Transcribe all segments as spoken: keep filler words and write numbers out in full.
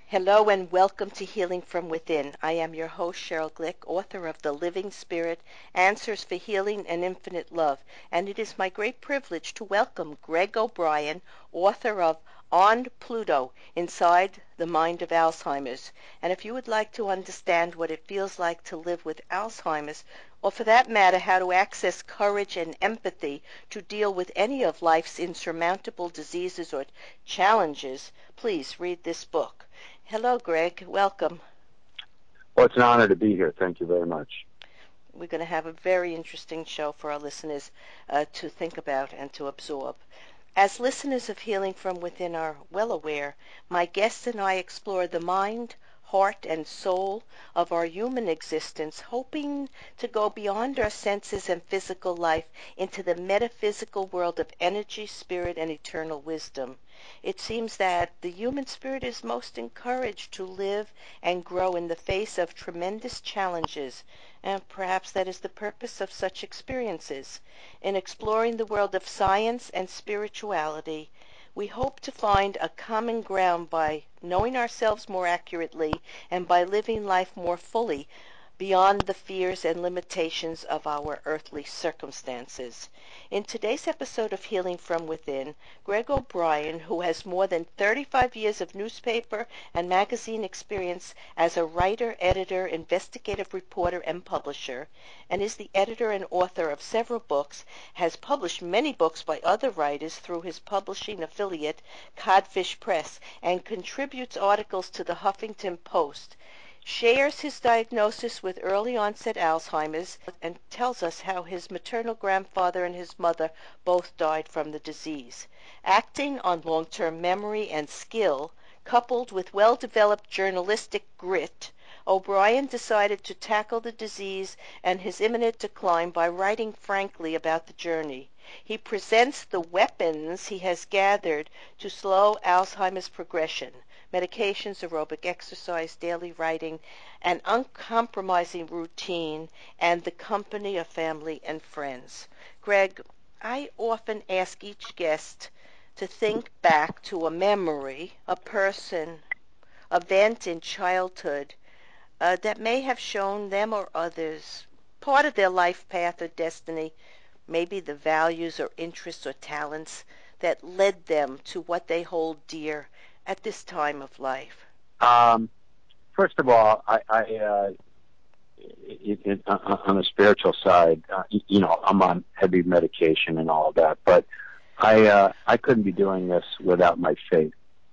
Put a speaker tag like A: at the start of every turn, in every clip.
A: Hello and welcome to Healing from Within. I am your host, Cheryl Glick, author of The Living Spirit, Answers for Healing and Infinite Love. And it is my great privilege to welcome Greg O'Brien, author of On Pluto, Inside the Mind of Alzheimer's. And if you would like to understand what it feels like to live with Alzheimer's, or for that matter, how to access courage and empathy to deal with any of life's insurmountable diseases or challenges, please read this book. Hello, Greg. Welcome.
B: Well, it's an honor to be here. Thank you very much.
A: We're going to have a very interesting show for our listeners uh, to think about and to absorb. As listeners of Healing from Within are well aware, my guests and I explore the mind, heart, and soul of our human existence, hoping to go beyond our senses and physical life into the metaphysical world of energy, spirit, and eternal wisdom. It seems that the human spirit is most encouraged to live and grow in the face of tremendous challenges, and perhaps that is the purpose of such experiences. In exploring the world of science and spirituality, we hope to find a common ground by knowing ourselves more accurately and by living life more fully beyond the fears and limitations of our earthly circumstances. In today's episode of Healing from Within, Greg O'Brien, who has more than thirty-five years of newspaper and magazine experience as a writer, editor, investigative reporter, and publisher, and is the editor and author of several books, has published many books by other writers through his publishing affiliate, Codfish Press, and contributes articles to the Huffington Post, shares his diagnosis with early onset Alzheimer's, and tells us how his maternal grandfather and his mother both died from the disease. Acting on long-term memory and skill, coupled with well-developed journalistic grit, O'Brien decided to tackle the disease and his imminent decline by writing frankly about the journey. He presents the weapons he has gathered to slow Alzheimer's progression: medications, aerobic exercise, daily writing, an uncompromising routine, and the company of family and friends. Greg, I often ask each guest to think back to a memory, a person, event in childhood uh, that may have shown them or others part of their life path or destiny, maybe the values or interests or talents that led them to what they hold dear at this time of life.
B: Um, first of all, I, I uh, it, it, on the spiritual side, uh, you know, I'm on heavy medication and all of that, but I uh, I couldn't be doing this without my faith,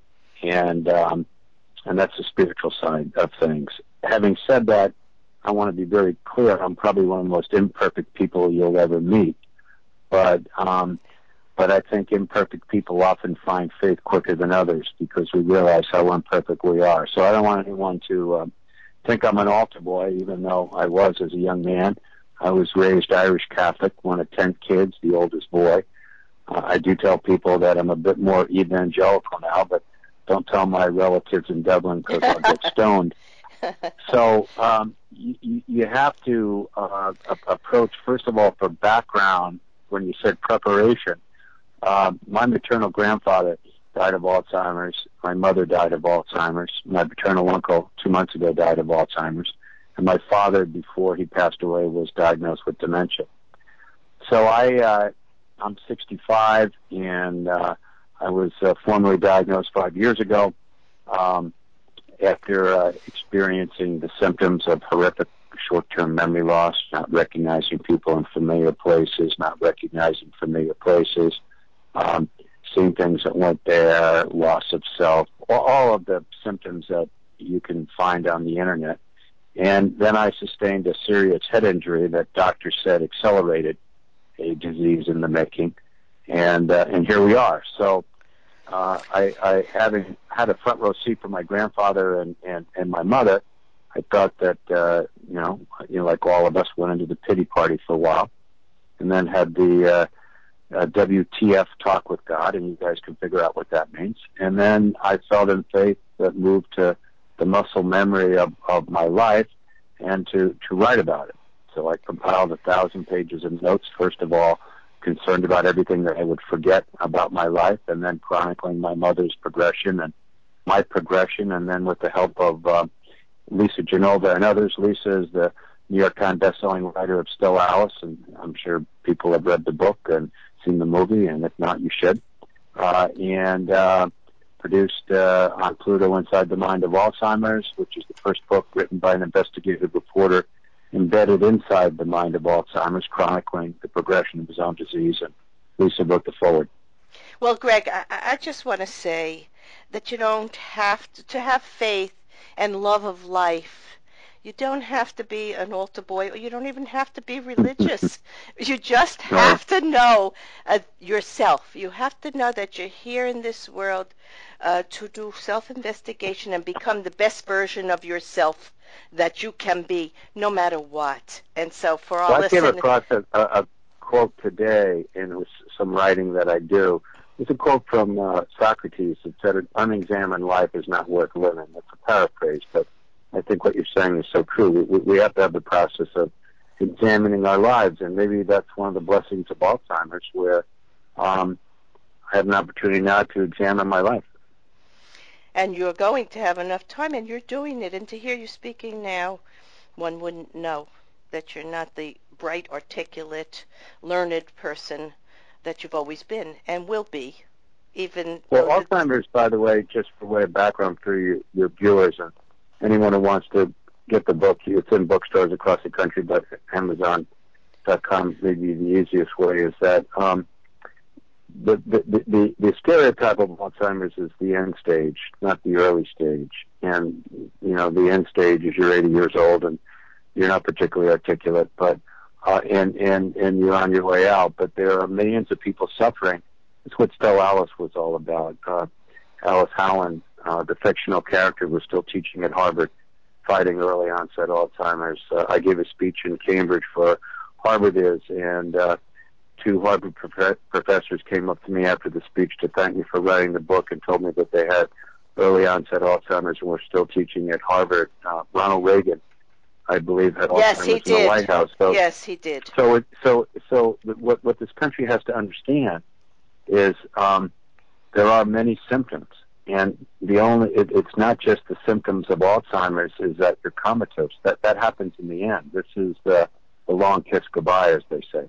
B: and um, and that's the spiritual side of things. Having said that, I want to be very clear. I'm probably one of the most imperfect people you'll ever meet, but um, but I think imperfect people often find faith quicker than others because we realize how imperfect we are. So I don't want anyone to um, think I'm an altar boy, even though I was as a young man. I was raised Irish Catholic, one of ten kids, the oldest boy. Uh, I do tell people that I'm a bit more evangelical now, but don't tell my relatives in Dublin because I'll get stoned. So um, you, you have to uh, approach, first of all, for background, when you said preparation. Uh, my maternal grandfather died of Alzheimer's. My mother died of Alzheimer's. My paternal uncle two months ago died of Alzheimer's. And my father, before he passed away, was diagnosed with dementia. So I, uh, I'm sixty-five, and uh, I was uh, formally diagnosed five years ago um, after uh, experiencing the symptoms of horrific short-term memory loss, not recognizing people in familiar places, not recognizing familiar places, um, seeing things that weren't there, loss of self, all of the symptoms that you can find on the internet. And then I sustained a serious head injury that doctors said accelerated a disease in the making, and uh, and here we are. So uh, I, I, having had a front row seat for my grandfather and, and, and my mother, I thought that uh, you know, you know, like all of us, went into the pity party for a while, and then had the uh, uh, W T F talk with God, and you guys can figure out what that means. And then I felt in faith that moved to the muscle memory of, of my life and to, to write about it. So I compiled a thousand pages of notes, first of all, concerned about everything that I would forget about my life, and then chronicling my mother's progression and my progression, and then with the help of uh, Lisa Genova and others. Lisa is the New York Times bestselling writer of Still Alice, and I'm sure people have read the book and seen the movie, and if not, you should. Uh, and uh, produced uh, On Pluto Inside the Mind of Alzheimer's, which is the first book written by an investigative reporter embedded inside the mind of Alzheimer's, chronicling the progression of his own disease, and Lisa wrote the foreword.
A: Well, Greg, I, I just want to say that you don't have to, to have faith and love of life. You don't have to be an altar boy, or you don't even have to be religious. You just have to know uh, yourself. You have to know that you're here in this world uh, to do self-investigation and become the best version of yourself that you can be, no matter what. And so for all
B: well, I
A: listeners...
B: came across a, a, a quote today in some writing that I do. It's a quote from uh, Socrates that said, "An unexamined life is not worth living." It's a paraphrase, but I think what you're saying is so true. We, we have to have the process of examining our lives, and maybe that's one of the blessings of Alzheimer's, where um, I have an opportunity now to examine my life.
A: And you're going to have enough time, and you're doing it. And to hear you speaking now, one wouldn't know that you're not the bright, articulate, learned person that you've always been and will be. Even
B: well, Alzheimer's, by the way, just for way of background for your, your viewers and anyone who wants to get the book, it's in bookstores across the country, but Amazon dot com may be the easiest way, is that um, the, the, the, the stereotype of Alzheimer's is the end stage, not the early stage. And, you know, the end stage is you're eighty years old and you're not particularly articulate, but uh, and, and, and you're on your way out. But there are millions of people suffering. It's what Still Alice was all about. Uh, Alice Howland, uh, the fictional character, was still teaching at Harvard, fighting early onset Alzheimer's. Uh, I gave a speech in Cambridge for Harvard Is, and uh, two Harvard prof- professors came up to me after the speech to thank me for writing the book and told me that they had early onset Alzheimer's and were still teaching at Harvard. Uh, Ronald Reagan, I believe, had
A: yes,
B: Alzheimer's
A: he
B: in
A: did.
B: the White House. So,
A: yes, he did.
B: So, it, so, so what what this country has to understand is um, there are many symptoms, and the only it, it's not just the symptoms of Alzheimer's is that you're comatose. That that happens in the end. This is the the long kiss goodbye, as they say.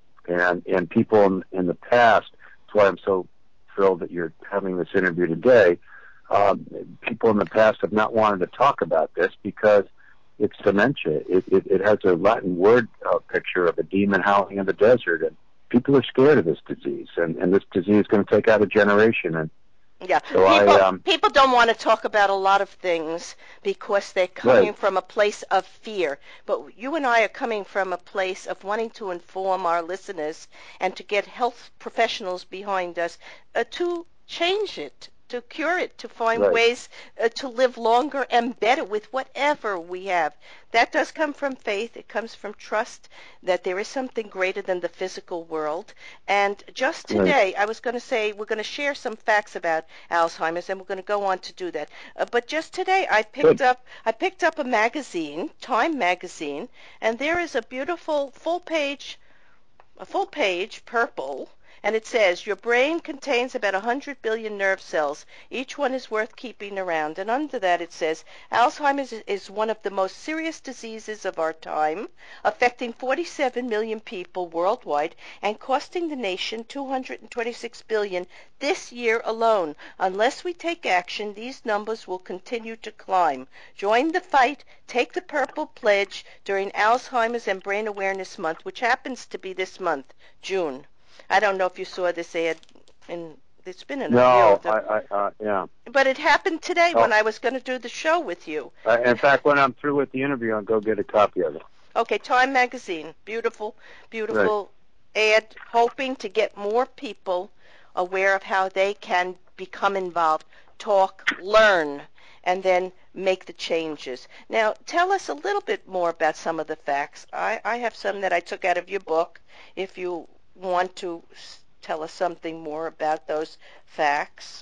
B: And and people in, in the past, that's why I'm so thrilled that you're having this interview today. Um, people in the past have not wanted to talk about this because it's dementia. It, it, it has a Latin word uh, picture of a demon howling in the desert, and people are scared of this disease, and, and this disease is going to take out a generation. And
A: yeah,
B: so
A: people,
B: I, um,
A: people don't want to talk about a lot of things because they're coming
B: right.
A: from a place of fear. But you and I are coming from a place of wanting to inform our listeners and to get health professionals behind us uh, to change it, to cure it, to find
B: right.
A: ways uh, to live longer and better with whatever we have. That does come from faith. It comes from trust that there is something greater than the physical world. And just today, right. I was going to say we're going to share some facts about Alzheimer's, and we're going to go on to do that. Uh, but just today, I picked
B: Good.
A: up I picked up a magazine, Time magazine, and there is a beautiful full page, a full page purple. And it says, your brain contains about one hundred billion nerve cells. Each one is worth keeping around. And under that it says, Alzheimer's is one of the most serious diseases of our time, affecting forty-seven million people worldwide and costing the nation two hundred twenty-six billion dollars this year alone. Unless we take action, these numbers will continue to climb. Join the fight. Take the Purple Pledge during Alzheimer's and Brain Awareness Month, which happens to be this month, June. I don't know if you saw this ad, and it's been in a
B: no,
A: few of them.
B: I, I, uh, yeah.
A: But it happened today
B: oh.
A: when I was going to do the show with you.
B: Uh, in fact, when I'm through with the interview, I'll go get a copy of it.
A: Okay, Time Magazine. Beautiful, beautiful right. ad, hoping to get more people aware of how they can become involved, talk, learn, and then make the changes. Now, tell us a little bit more about some of the facts. I, I have some that I took out of your book. If you want to tell us something more about those facts?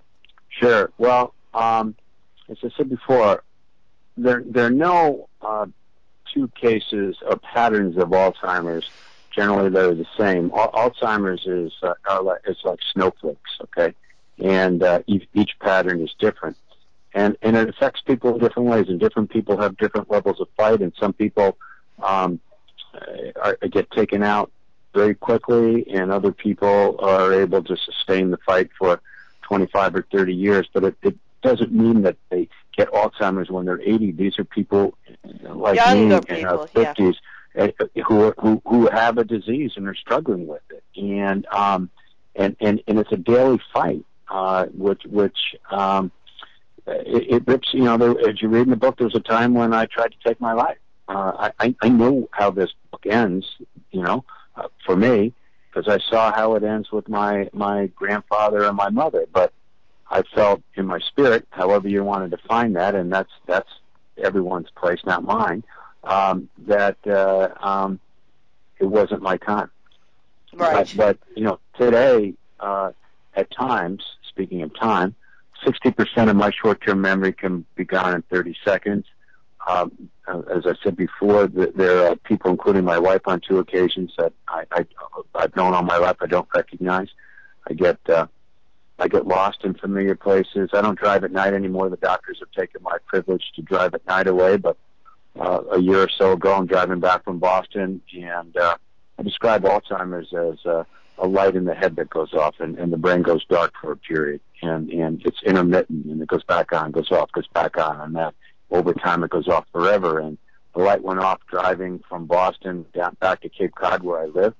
B: Sure. Well, um, as I said before, there there are no uh, two cases or patterns of Alzheimer's. Generally, they're the same. Al- Alzheimer's is uh, are like, it's like snowflakes. Okay, and uh, each, each pattern is different. And, and it affects people in different ways, and different people have different levels of fight, and some people um, are, get taken out very quickly, and other people are able to sustain the fight for twenty-five or thirty years. But it, it doesn't mean that they get Alzheimer's when they're eighty. These are people like
A: Younger
B: me
A: people,
B: in our fifties
A: yeah.
B: who, are, who who have a disease and are struggling with it, and um, and, and and it's a daily fight, uh, which which um, it, it rips. You know, there, as you read in the book, there was a time when I tried to take my life. Uh, I I know how this book ends. You know, uh, for me, because I saw how it ends with my my grandfather and my mother, but I felt in my spirit, however you want to define that, and that's that's everyone's place, not mine, um, that uh, um, it wasn't my time.
A: Right.
B: But, but you know, today, uh, at times, speaking of time, sixty percent of my short-term memory can be gone in thirty seconds. Um, as I said before, there are people, including my wife, on two occasions that I, I, I've known all my life I don't recognize. I get... Uh, I get lost in familiar places. I don't drive at night anymore. The doctors have taken my privilege to drive at night away. But uh, a year or so ago, I'm driving back from Boston, and uh, I describe Alzheimer's as uh, a light in the head that goes off, and, and the brain goes dark for a period. And, and it's intermittent, and it goes back on, goes off, goes back on, and that over time it goes off forever. And the light went off driving from Boston down back to Cape Cod, where I live,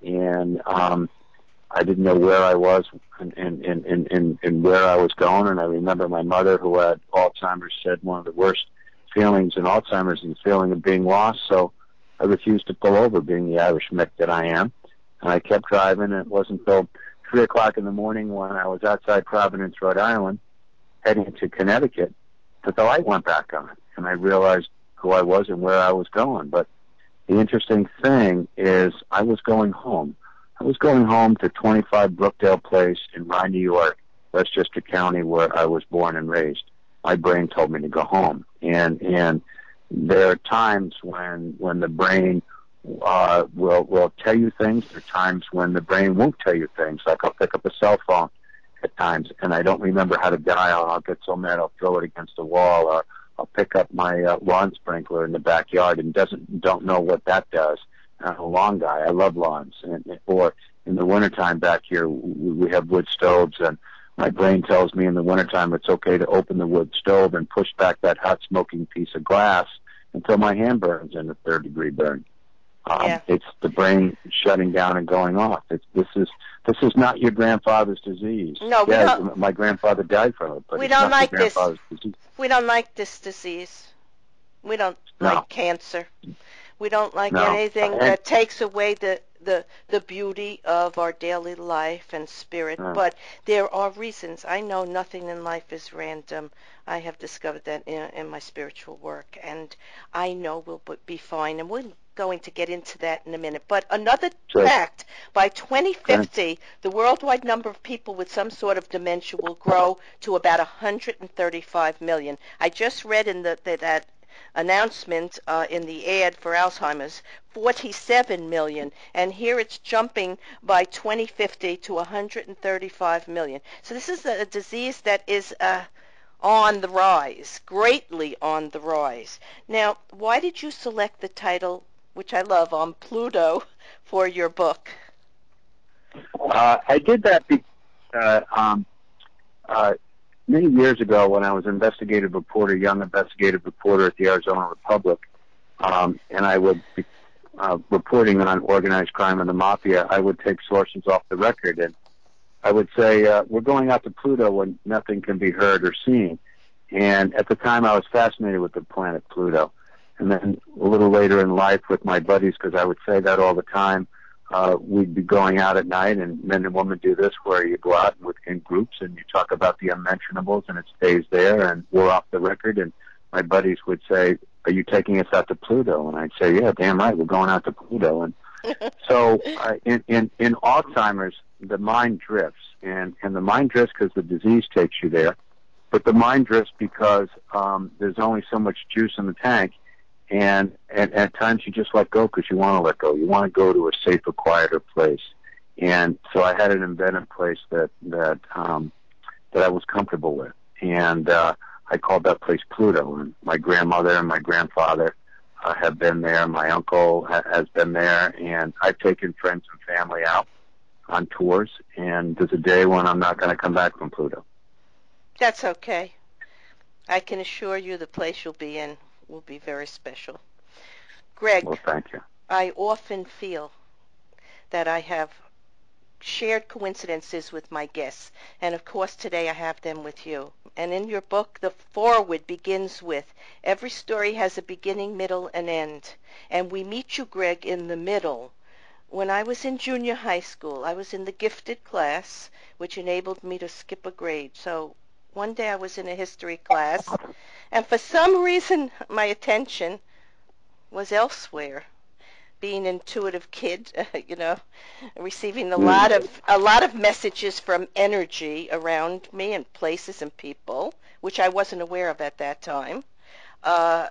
B: and um, I didn't know where I was and, and, and, and, and where I was going. And I remember my mother, who had Alzheimer's, said one of the worst feelings in Alzheimer's is the feeling of being lost. So I refused to pull over, being the Irish Mick that I am. And I kept driving, and it wasn't until three o'clock in the morning when I was outside Providence, Rhode Island, heading to Connecticut, that the light went back on. And I realized who I was and where I was going. But the interesting thing is I was going home. I was going home to twenty-five Brookdale Place in Rye, New York, Westchester County, where I was born and raised. My brain told me to go home. And and there are times when when the brain uh, will will tell you things. There are times when the brain won't tell you things. Like I'll pick up a cell phone at times, and I don't remember how to dial. I'll get so mad I'll throw it against the wall, or I'll pick up my uh, lawn sprinkler in the backyard and doesn't don't know what that does. I'm a lawn guy. I love lawns. And, or in the wintertime back here, we, we have wood stoves, and my brain tells me in the wintertime it's okay to open the wood stove and push back that hot smoking piece of glass until my hand burns in a third degree burn. Um,
A: yeah.
B: It's the brain shutting down and going off. It's, this is this is not your grandfather's disease.
A: No, we
B: yeah,
A: don't.
B: My grandfather died from it, but
A: we
B: it's
A: don't
B: not
A: like
B: your
A: this.
B: grandfather's disease.
A: We don't like this disease. We don't
B: No.
A: like cancer. We don't like
B: No.
A: anything
B: And-
A: that takes away the, the, the beauty of our daily life and spirit.
B: Mm.
A: But there are reasons. I know nothing in life is random. I have discovered that in, in my spiritual work. And I know we'll be fine. And we're going to get into that in a minute. But another
B: Sure.
A: fact, by twenty fifty, the worldwide number of people with some sort of dementia will grow to about one hundred thirty-five million. I just read in the, the that announcement uh, in the ad for Alzheimer's, forty-seven million, and here it's jumping by twenty fifty to one hundred thirty-five million. So this is a, a disease that is uh, on the rise, greatly on the rise. Now, why did you select the title, which I love, On Pluto, for your book?
B: Uh, I did that because uh, um, uh, many years ago when I was an investigative reporter, young investigative reporter at the Arizona Republic, um, and I would be uh, reporting on organized crime and the mafia, I would take sources off the record, and I would say, uh, we're going out to Pluto when nothing can be heard or seen. And at the time, I was fascinated with the planet Pluto. And then a little later in life with my buddies, because I would say that all the time, uh, we'd be going out at night, and men and women do this, where you go out with, in groups and you talk about the unmentionables, and it stays there, and we're off the record. And my buddies would say, are you taking us out to Pluto? And I'd say, yeah, damn right, we're going out to Pluto. And so uh, in, in, in Alzheimer's, the mind drifts, and, and the mind drifts because the disease takes you there, but the mind drifts because um, there's only so much juice in the tank, and, and at times you just let go because you want to let go. You want to go to a safer, quieter place. And so I had an inventive place that, that um, that I was comfortable with. And uh, I called that place Pluto. And my grandmother and my grandfather uh, have been there. My uncle ha- has been there. And I've taken friends and family out on tours. And there's a day when I'm not going to come back from Pluto.
A: That's okay. I can assure you the place you'll be in will be very special. Greg,
B: well, thank you.
A: I often feel that I have shared coincidences with my guests, and of course today I have them with you. And in your book, the foreword begins with, every story has a beginning, middle, and end. And we meet you, Greg, in the middle. When I was in junior high school, I was in the gifted class, which enabled me to skip a grade. So one day I was in a history class, and for some reason my attention was elsewhere. Being an intuitive kid, you know, receiving a
B: Mm.
A: lot of a lot of messages from energy around me and places and people, which I wasn't aware of at that time. Uh,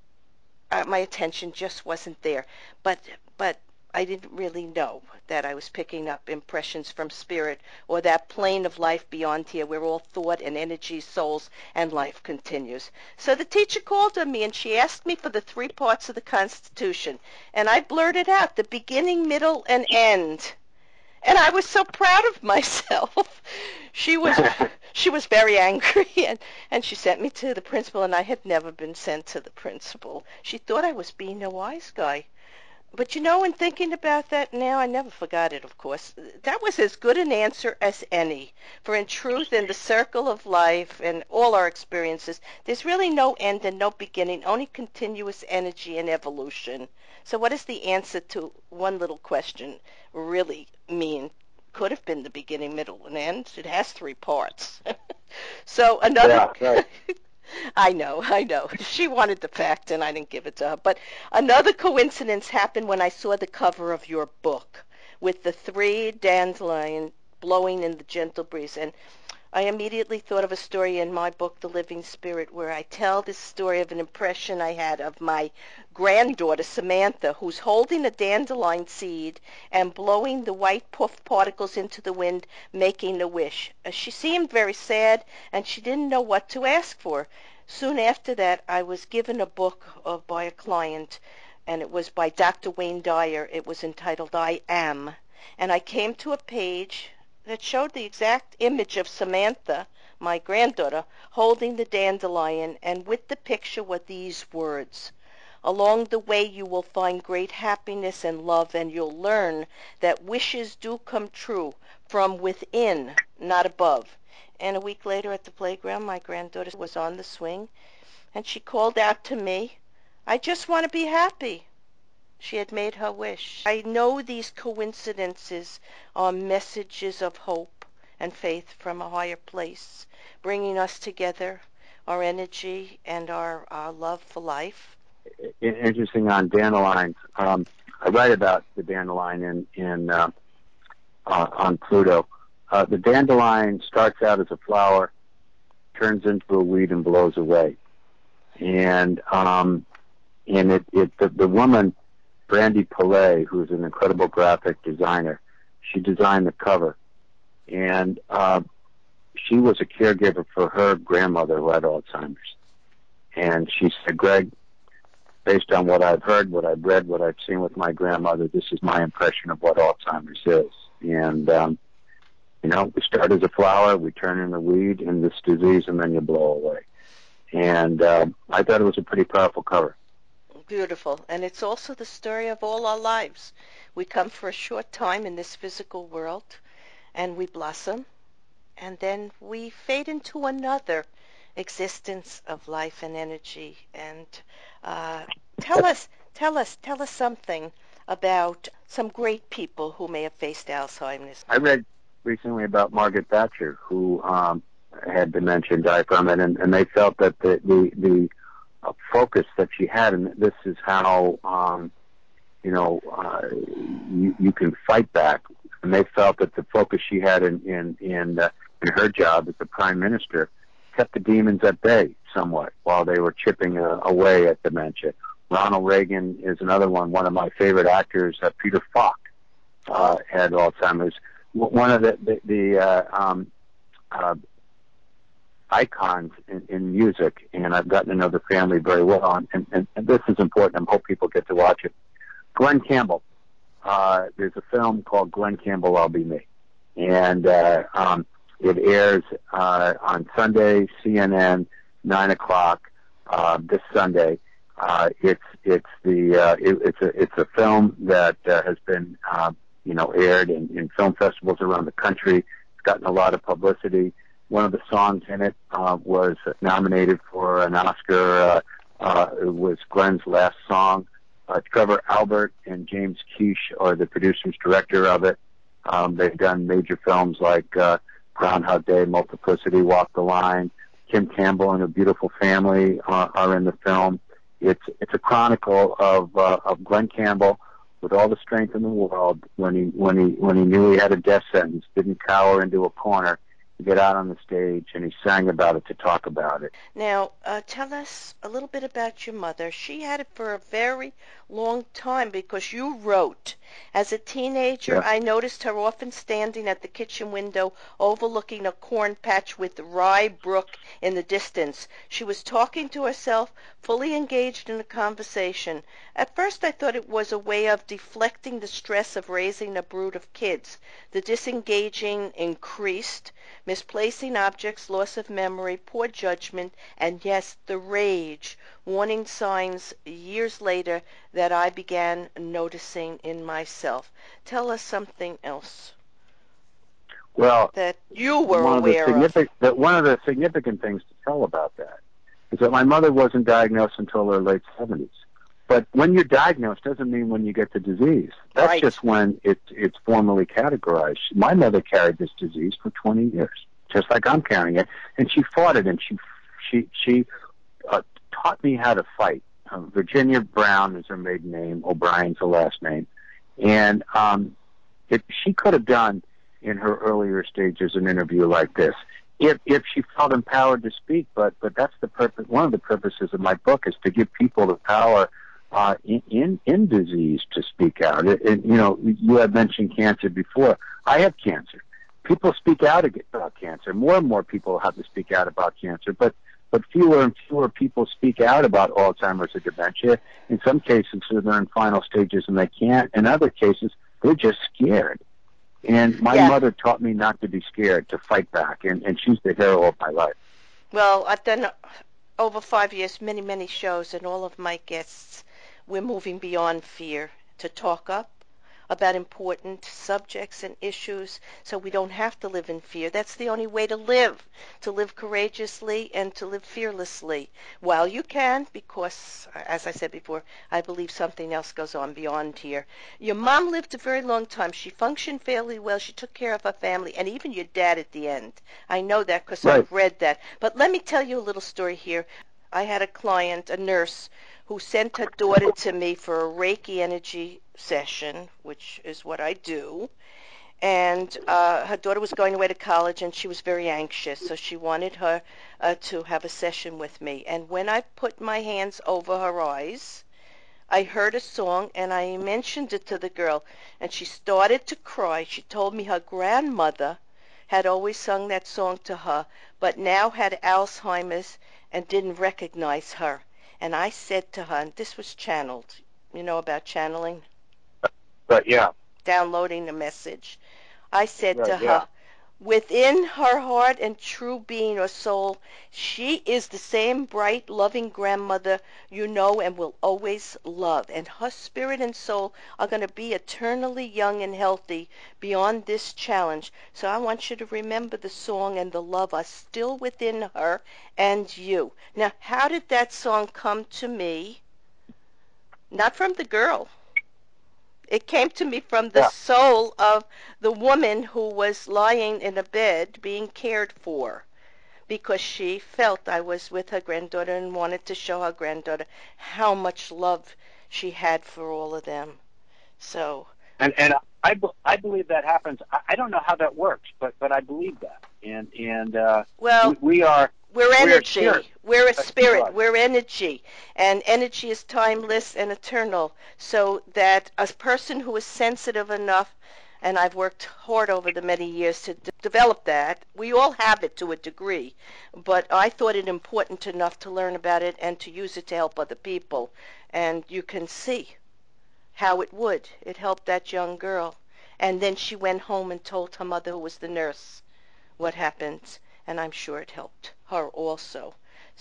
A: uh, my attention just wasn't there, but but I didn't really know that I was picking up impressions from spirit or that plane of life beyond here where all thought and energy, souls, and life continues. So the teacher called on me and she asked me for the three parts of the Constitution, and I blurted out the beginning, middle, and end. And I was so proud of myself. She was she was very angry, and, and she sent me to the principal, and I had never been sent to the principal. She thought I was being a wise guy. But you know, in thinking about that now, I never forgot it, of course. That was as good an answer as any. For in truth, in the circle of life and all our experiences, there's really no end and no beginning, only continuous energy and evolution. So what does the answer to one little question really mean? Could have been the beginning, middle, and end. It has three parts. So another...
B: Yeah, right.
A: I know, I know. She wanted the fact, and I didn't give it to her. But another coincidence happened when I saw the cover of your book with the three dandelion blowing in the gentle breeze. And I immediately thought of a story in my book, The Living Spirit, where I tell this story of an impression I had of my granddaughter, Samantha, who's holding a dandelion seed and blowing the white puff particles into the wind, making a wish. She seemed very sad, and she didn't know what to ask for. Soon after that, I was given a book uh, by a client, and it was by Doctor Wayne Dyer. It was entitled I Am. And I came to a page that showed the exact image of Samantha, my granddaughter, holding the dandelion, and with the picture were these words. Along the way you will find great happiness and love, and you'll learn that wishes do come true from within, not above. And a week later at the playground, my granddaughter was on the swing, and she called out to me, I just want to be happy. She had made her wish. I know these coincidences are messages of hope and faith from a higher place, bringing us together, our energy and our, our love for life.
B: Interesting on dandelions. Um, I write about the dandelion in, in uh, uh, on Pluto. Uh, the dandelion starts out as a flower, turns into a weed, and blows away. And um, and it, it the, the woman, Brandy Pillay, who's an incredible graphic designer, she designed the cover, and uh, she was a caregiver for her grandmother who had Alzheimer's. And she said, Greg, based on what I've heard, what I've read, what I've seen with my grandmother, this is my impression of what Alzheimer's is. And, um, you know, we start as a flower, we turn into a weed in this disease, and then you blow away. And uh, I thought it was a pretty powerful cover.
A: Beautiful. And it's also the story of all our lives. We come for a short time in this physical world, and we blossom, and then we fade into another existence of life and energy. And uh, tell us, tell us, tell us something about some great people who may have faced Alzheimer's.
B: I read recently about Margaret Thatcher, who um, had dementia and died from it, and, and they felt that the the, the uh, focus that she had, and this is how um, you know uh, you, you can fight back. And they felt that the focus she had in in in, uh, in her job as the prime minister kept the demons at bay somewhat while they were chipping uh, away at dementia. Ronald Reagan is another one. One of my favorite actors, uh, Peter Falk, uh, had Alzheimer's. One of the the, the uh, um, uh, icons in, in music, and I've gotten to know the family very well. And, and, and, and this is important. I hope people get to watch it. Glen Campbell. Uh, there's a film called Glen Campbell, I'll Be Me. And uh, um, it airs uh, on Sunday, C N N, nine o'clock uh, this Sunday. Uh, it's it's the uh, it, it's a it's a film that uh, has been uh, you know aired in, in film festivals around the country. It's gotten a lot of publicity. One of the songs in it uh, was nominated for an Oscar. Uh, uh, it was Glen's last song. Uh, Trevor Albert and James Quiche are the producers, director of it. Um, they've done major films like uh, Groundhog Day, Multiplicity, Walk the Line. Kim Campbell and A Beautiful Family uh, are in the film. It's it's a chronicle of uh, of Glen Campbell with all the strength in the world when he when he when he knew he had a death sentence, didn't cower into a corner, to get out on the stage, and he sang about it to talk about it.
A: Now, uh, tell us a little bit about your mother. She had it for a very long time because you wrote. As a teenager,
B: Yeah.
A: I noticed her often standing at the kitchen window overlooking a corn patch with Rye Brook in the distance. She was talking to herself, fully engaged in a conversation. At first, I thought it was a way of deflecting the stress of raising a brood of kids. The disengaging increased, misplacing objects, loss of memory, poor judgment, and yes, the rage, warning signs years later that I began noticing in myself. Tell us something else
B: Well,
A: that you were
B: one of the
A: aware of.
B: significant that one of the significant things to tell about that is that my mother wasn't diagnosed until her late seventies. But when you're diagnosed doesn't mean when you get the disease. That's
A: Right.
B: just when it, it's formally categorized. My mother carried this disease for twenty years, just like I'm carrying it, and she fought it, and she she she uh, taught me how to fight. Uh, Virginia Brown is her maiden name. O'Brien's her last name, and um, it, she could have done in her earlier stages an interview like this if if she felt empowered to speak. But but that's the purpose. One of the purposes of my book is to give people the power. Uh, in, in in disease to speak out. It, it, you know, you had mentioned cancer before. I have cancer. People speak out about cancer. More and more people have to speak out about cancer, but but fewer and fewer people speak out about Alzheimer's or dementia. In some cases, they're in final stages and they can't. In other cases, they're just scared. And my
A: Yeah.
B: mother taught me not to be scared, to fight back, and, and she's the hero of my life.
A: Well, I've done uh, over five years, many, many shows, and all of my guests, we're moving beyond fear to talk up about important subjects and issues so we don't have to live in fear. That's the only way to live, to live courageously and to live fearlessly while you can, because, as I said before, I believe something else goes on beyond here. Your mom lived a very long time. She functioned fairly well. She took care of her family, and even your dad at the end. I know that because
B: Right.
A: I've read that. But let me tell you a little story here. I had a client, a nurse, who sent her daughter to me for a Reiki energy session, which is what I do. And uh, her daughter was going away to college, and she was very anxious, so she wanted her uh, to have a session with me. And when I put my hands over her eyes, I heard a song, and I mentioned it to the girl, and she started to cry. She told me her grandmother had always sung that song to her, but now had Alzheimer's and didn't recognize her. And I said to her, and this was channeled, you know about channeling,
B: But yeah,
A: downloading the message. I said
B: Right,
A: to
B: yeah.
A: her, within her heart and true being or soul, she is the same bright, loving grandmother you know and will always love. And her spirit and soul are going to be eternally young and healthy beyond this challenge. So I want you to remember the song and the love are still within her and you. Now, how did that song come to me? Not from the girl. It came to me from the
B: Yeah.
A: soul of the woman who was lying in a bed being cared for because she felt I was with her granddaughter and wanted to show her granddaughter how much love she had for all of them. So,
B: And and I, be- I believe that happens. I, I don't know how that works, but but I believe that. And and uh,
A: well,
B: we, we are
A: we're
B: we're
A: energy.
B: spirit.
A: We're a
B: That's
A: spirit.
B: right.
A: We're energy. And energy is timeless and eternal. So that a person who is sensitive enough and I've worked hard over the many years to d- develop that. We all have it to a degree, but I thought it important enough to learn about it and to use it to help other people. And you can see how it would. It helped that young girl. And then she went home and told her mother, who was the nurse, what happened, and I'm sure it helped her also.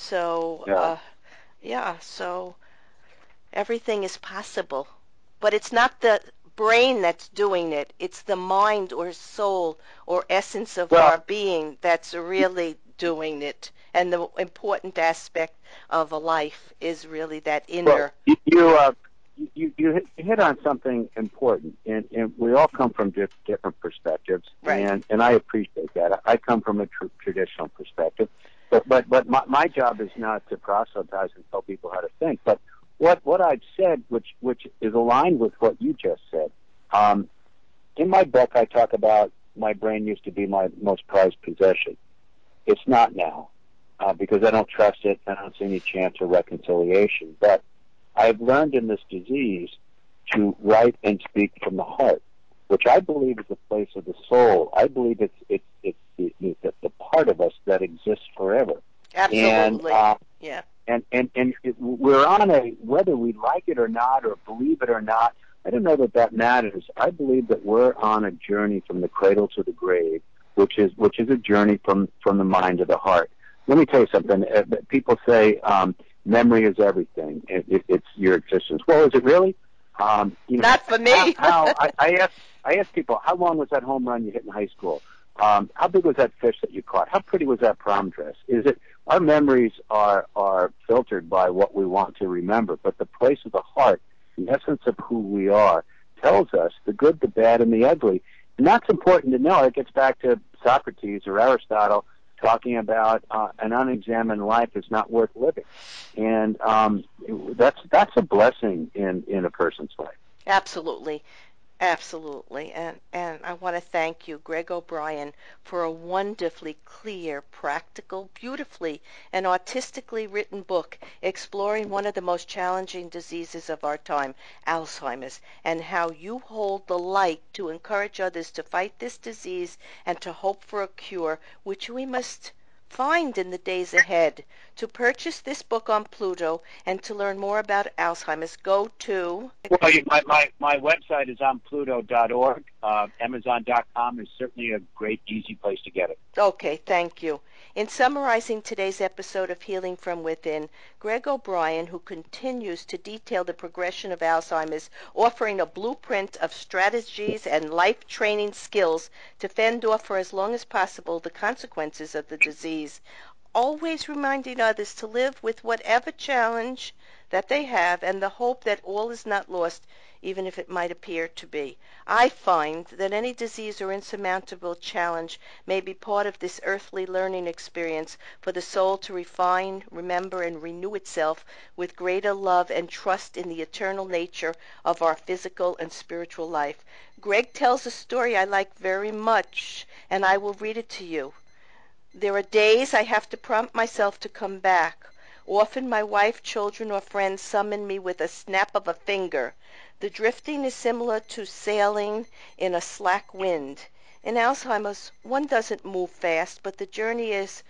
A: So,
B: Yeah.
A: uh, yeah, so everything is possible. But it's not the brain that's doing it. It's the mind or soul or essence of
B: Well,
A: our being that's really doing it. And the important aspect of a life is really that
B: well,
A: inner.
B: you you, uh, you you hit, you hit on something important, and, and we all come from di- different perspectives,
A: Right.
B: and, and I appreciate that. I come from a tr- traditional perspective, but but but my, my job is not to proselytize and tell people how to think. But what what I've said, which which is aligned with what you just said, um, in my book, I talk about my brain used to be my most prized possession. It's not now, uh, because I don't trust it. I don't see any chance of reconciliation. But I've learned in this disease to write and speak from the heart, which I believe is the place of the soul. I believe it's it's it's the, the, the part of us that exists forever.
A: Absolutely.
B: And uh,
A: Yeah.
B: and and and it, we're on a, whether we like it or not or believe it or not, I don't know that that matters. I believe that we're on a journey from the cradle to the grave, which is which is a journey from from the mind to the heart. Let me tell you something. Uh, People say um, memory is everything. It, it, it's your existence. Well, is it really? Um, you know,
A: Not for me.
B: how, how I, I ask I ask people, how long was that home run you hit in high school? Um, how big was that fish that you caught? How pretty was that prom dress? Is it? Our memories are are filtered by what we want to remember, but the place of the heart, the essence of who we are, tells us the good, the bad, and the ugly. And that's important to know. It gets back to Socrates or Aristotle talking about uh, an unexamined life is not worth living, and um, that's that's a blessing in in a person's life.
A: Absolutely. Absolutely. And, and I want to thank you, Greg O'Brien, for a wonderfully clear, practical, beautifully, and artistically written book exploring one of the most challenging diseases of our time, Alzheimer's, and how you hold the light to encourage others to fight this disease and to hope for a cure, which we must find in the days ahead. To purchase this book on Pluto and to learn more about Alzheimer's, go to
B: Well, you, my, my, my website is on pluto dot org. Uh, Amazon dot com is certainly a great, easy place to get it.
A: Okay, thank you. In summarizing today's episode of Healing from Within, Greg O'Brien, who continues to detail the progression of Alzheimer's, offering a blueprint of strategies and life training skills to fend off for as long as possible the consequences of the disease, always reminding others to live with whatever challenge that they have and the hope that all is not lost, even if it might appear to be. I find that any disease or insurmountable challenge may be part of this earthly learning experience for the soul to refine, remember, and renew itself with greater love and trust in the eternal nature of our physical and spiritual life. Greg tells a story I like very much, and I will read it to you. There are days I have to prompt myself to come back. Often my wife, children, or friends summon me with a snap of a finger. The drifting is similar to sailing in a slack wind. In Alzheimer's, one doesn't move fast, but the journey is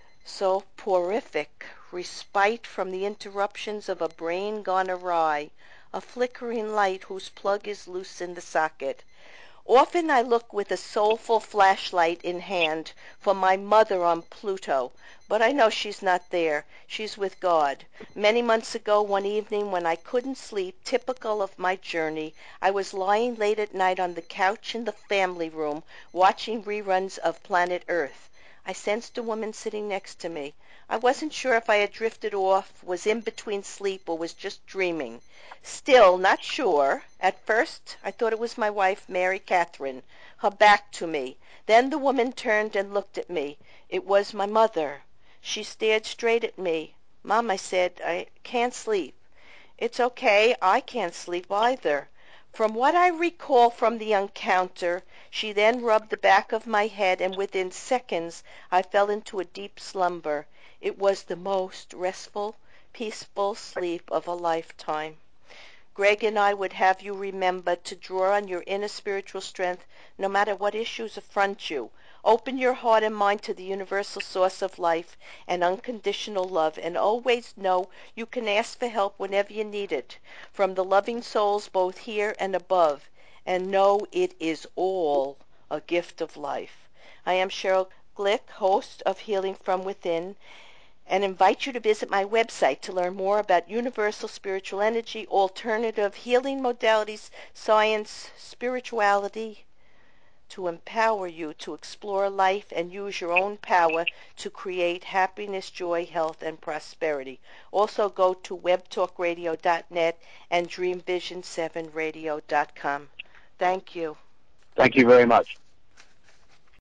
A: soporific, respite from the interruptions of a brain gone awry, a flickering light whose plug is loose in the socket. Often I look with a soulful flashlight in hand for my mother on Pluto, but I know she's not there. She's with God. Many months ago, one evening when I couldn't sleep, typical of my journey, I was lying late at night on the couch in the family room, watching reruns of Planet Earth. I sensed a woman sitting next to me. I wasn't sure if I had drifted off, was in between sleep, or was just dreaming. Still not sure. At first I thought it was my wife, Mary Catherine, her back to me. Then the woman turned and looked at me. It was my mother. She stared straight at me. "Mom," I said, "I can't sleep." "It's okay. I can't sleep either." From what I recall from the encounter, she then rubbed the back of my head, and within seconds I fell into a deep slumber. It was the most restful, peaceful sleep of a lifetime. Greg and I would have you remember to draw on your inner spiritual strength no matter what issues affront you. Open your heart and mind to the universal source of life and unconditional love, and always know you can ask for help whenever you need it from the loving souls both here and above, and know it is all a gift of life. I am Cheryl Glick, host of Healing from Within, and invite you to visit my website to learn more about universal spiritual energy, alternative healing modalities, science, spirituality, to empower you to explore life and use your own power to create happiness, joy, health, and prosperity. Also go to web talk radio dot net and dream vision seven radio dot com. Thank you.
B: Thank you very much.